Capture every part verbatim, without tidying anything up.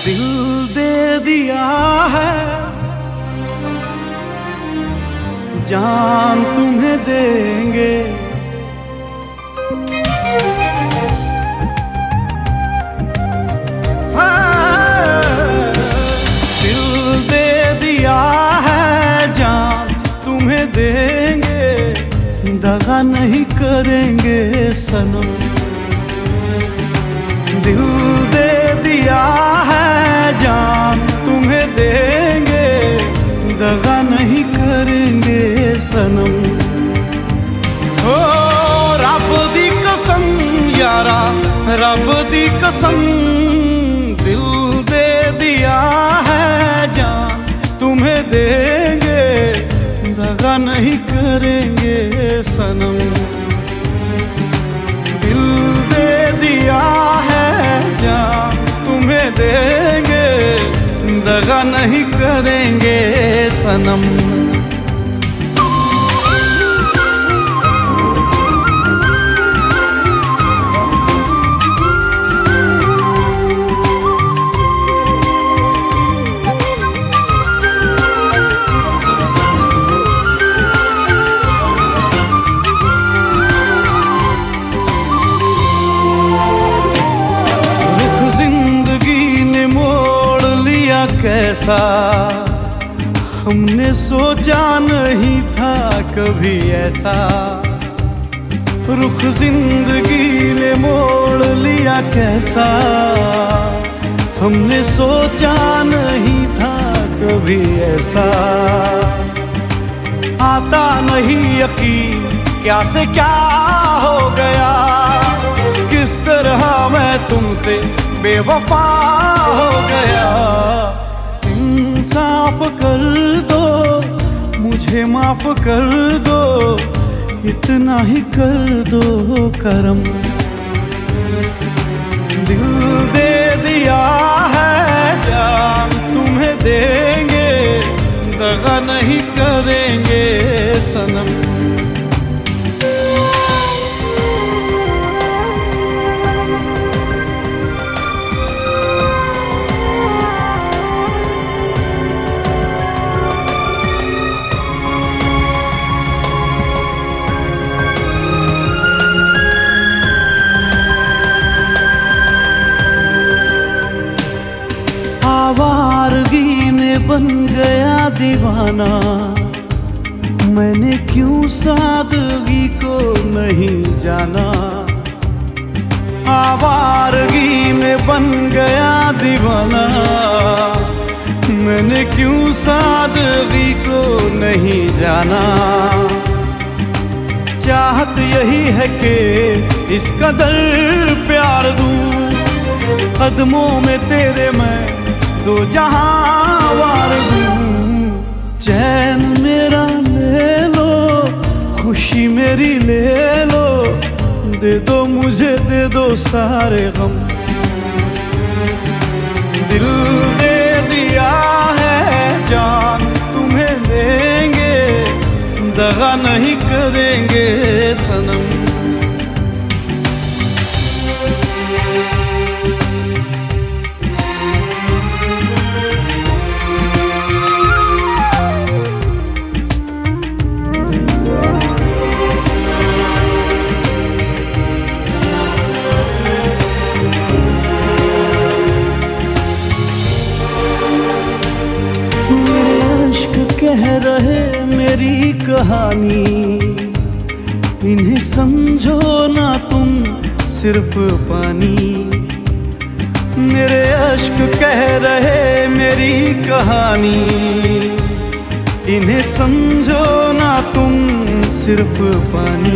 दिल दे दिया है, जान तुम्हें देंगे। हाँ, दिल दे दिया है, जान तुम्हें देंगे। दगा नहीं करेंगे सनम। दिल दे दिया है, जान तुम्हें देंगे। दगा नहीं करेंगे सनम। ओ रब दी कसम यारा, रब दी कसम। दिल दे दिया है, जान तुम्हें देंगे। दगा नहीं करेंगे सनम। दिल दे दिया है, जान तुम्हें देंगे। दगा नहीं करेंगे सनम। कैसा हमने सोचा नहीं था कभी ऐसा। रुख जिंदगी ने मोड़ लिया कैसा, हमने सोचा नहीं था कभी ऐसा। आता नहीं यकीन क्या से क्या हो गया, किस तरह मैं तुमसे बेवफा हो गया। इंसाफ कर दो, मुझे माफ कर दो, इतना ही कर दो करम। दिल दे दिया है, जान तुम्हें देंगे। दगा नहीं करेंगे सनम। आवारगी में बन गया दीवाना, मैंने क्यों सादगी को नहीं जाना। आवारगी में बन गया दीवाना, मैंने क्यों सादगी को नहीं जाना। चाहत यही है कि इस कदर प्यार दूं, कदमों में तेरे मैं दो जहां वार दूं। चैन मेरा ले लो, खुशी मेरी ले लो, दे दो मुझे दे दो सारे गम। दिल दे दिया है, जान तुम्हें देंगे। दगा नहीं करेंगे सनम। कह रहे मेरी कहानी, इन्हें समझो ना तुम सिर्फ पानी। मेरे अश्क कह रहे मेरी कहानी, इन्हें समझो ना तुम सिर्फ पानी।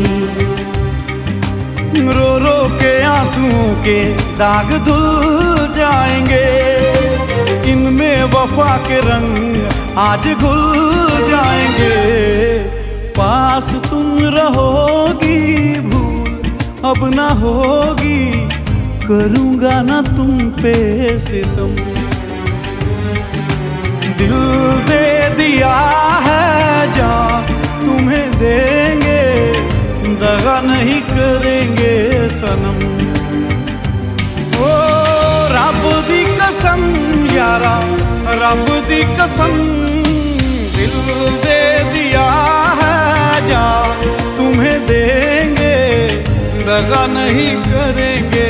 रो रो के आंसुओं के दाग धुल जाएंगे, इनमें वफा के रंग आज घुल जाएंगे। पास तुम रहोगी, भूल अब ना होगी, करूँगा ना तुम पे सितम। दिल दे दिया है, जान तुम्हें देंगे। दगा नहीं करेंगे सनम। ओ रब दी कसम यारा, रब दी कसम, दिल दे दिया है जा तुम्हें देंगे, दगा नहीं करेंगे।